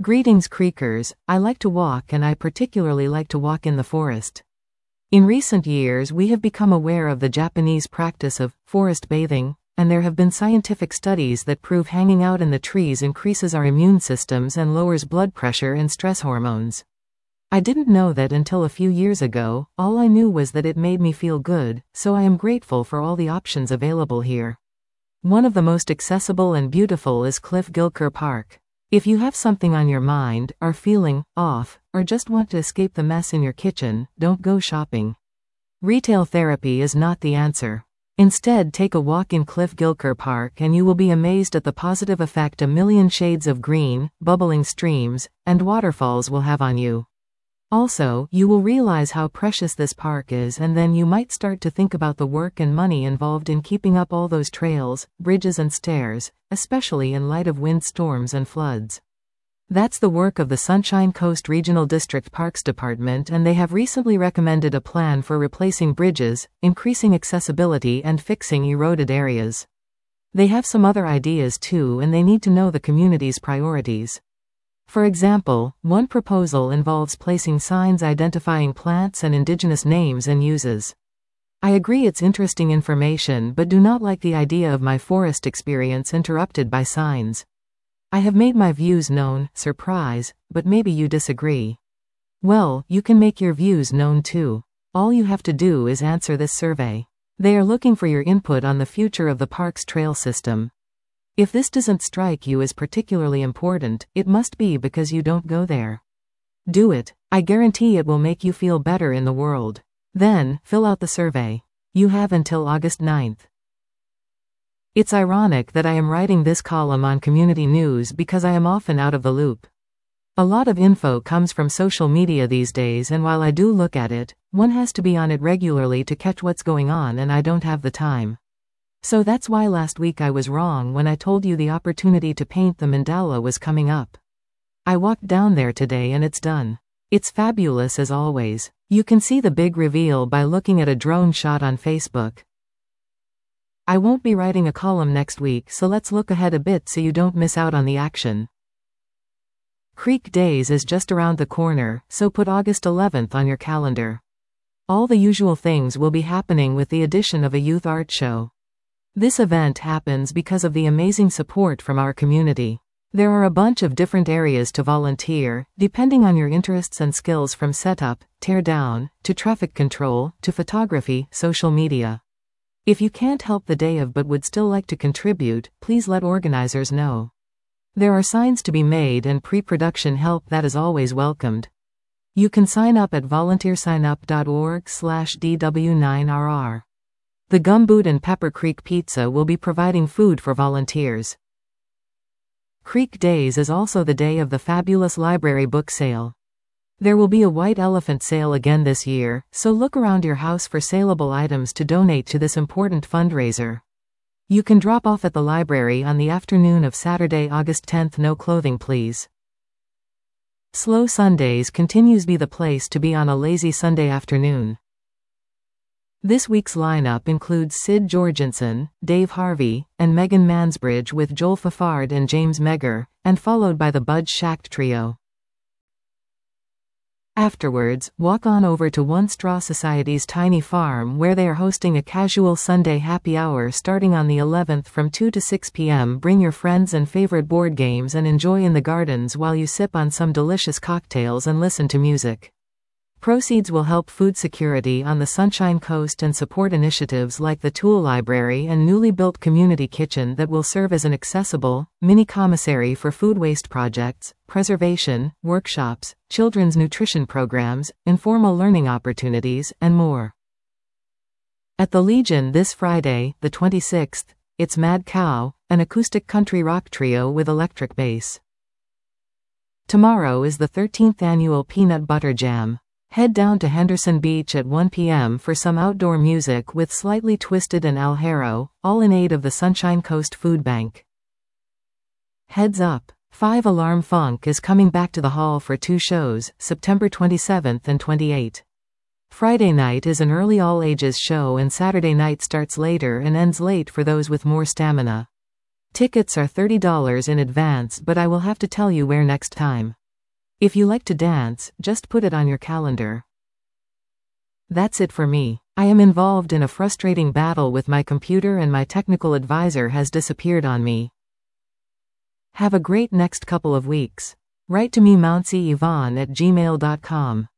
Greetings Creekers, I like to walk and I particularly like to walk in the forest. In recent years we have become aware of the Japanese practice of forest bathing, and there have been scientific studies that prove hanging out in the trees increases our immune systems and lowers blood pressure and stress hormones. I didn't know that until a few years ago. All I knew was that it made me feel good, so I am grateful for all the options available here. One of the most accessible and beautiful is Cliff Gilker Park. If you have something on your mind, are feeling off, or just want to escape the mess in your kitchen, don't go shopping. Retail therapy is not the answer. Instead, take a walk in Cliff Gilker Park and you will be amazed at the positive effect a million shades of green, bubbling streams, and waterfalls will have on you. Also, you will realize how precious this park is, and then you might start to think about the work and money involved in keeping up all those trails, bridges and stairs, especially in light of windstorms and floods. That's the work of the Sunshine Coast Regional District Parks Department, and they have recently recommended a plan for replacing bridges, increasing accessibility and fixing eroded areas. They have some other ideas too, and they need to know the community's priorities. For example, one proposal involves placing signs identifying plants and indigenous names and uses. I agree it's interesting information, but do not like the idea of my forest experience interrupted by signs. I have made my views known, surprise, but maybe you disagree. Well, you can make your views known too. All you have to do is answer this survey. They are looking for your input on the future of the park's trail system. If this doesn't strike you as particularly important, it must be because you don't go there. Do it. I guarantee it will make you feel better in the world. Then, fill out the survey. You have until August 9th. It's ironic that I am writing this column on community news because I am often out of the loop. A lot of info comes from social media these days, and while I do look at it, one has to be on it regularly to catch what's going on, and I don't have the time. So that's why last week I was wrong when I told you the opportunity to paint the mandala was coming up. I walked down there today and it's done. It's fabulous as always. You can see the big reveal by looking at a drone shot on Facebook. I won't be writing a column next week, so let's look ahead a bit so you don't miss out on the action. Creek Days is just around the corner, so put August 11th on your calendar. All the usual things will be happening with the addition of a youth art show. This event happens because of the amazing support from our community. There are a bunch of different areas to volunteer, depending on your interests and skills, from setup, tear down, to traffic control, to photography, social media. If you can't help the day of but would still like to contribute, please let organizers know. There are signs to be made and pre-production help that is always welcomed. You can sign up at volunteersignup.org/DW9RR. The Gumboot and Pepper Creek Pizza will be providing food for volunteers. Creek Days is also the day of the fabulous library book sale. There will be a white elephant sale again this year, so look around your house for saleable items to donate to this important fundraiser. You can drop off at the library on the afternoon of Saturday, August 10th. No clothing, please. Slow Sundays continues to be the place to be on a lazy Sunday afternoon. This week's lineup includes Sid Jorgensen, Dave Harvey, and Megan Mansbridge, with Joel Fafard and James Megger, and followed by the Bud Schacht Trio. Afterwards, walk on over to One Straw Society's tiny farm, where they are hosting a casual Sunday happy hour starting on the 11th from 2 to 6 p.m. Bring your friends and favorite board games and enjoy in the gardens while you sip on some delicious cocktails and listen to music. Proceeds will help food security on the Sunshine Coast and support initiatives like the Tool Library and newly built community kitchen that will serve as an accessible, mini commissary for food waste projects, preservation, workshops, children's nutrition programs, informal learning opportunities, and more. At the Legion this Friday, the 26th, it's Mad Cow, an acoustic country rock trio with electric bass. Tomorrow is the 13th annual Peanut Butter Jam. Head down to Henderson Beach at 1 p.m. for some outdoor music with Slightly Twisted and Al Harrow, all in aid of the Sunshine Coast Food Bank. Heads up! 5 Alarm Funk is coming back to the hall for 2 shows, September 27th and 28th. Friday night is an early all-ages show and Saturday night starts later and ends late for those with more stamina. Tickets are $30 in advance, but I will have to tell you where next time. If you like to dance, just put it on your calendar. That's it for me. I am involved in a frustrating battle with my computer and my technical advisor has disappeared on me. Have a great next couple of weeks. Write to me mountsyvonne@gmail.com.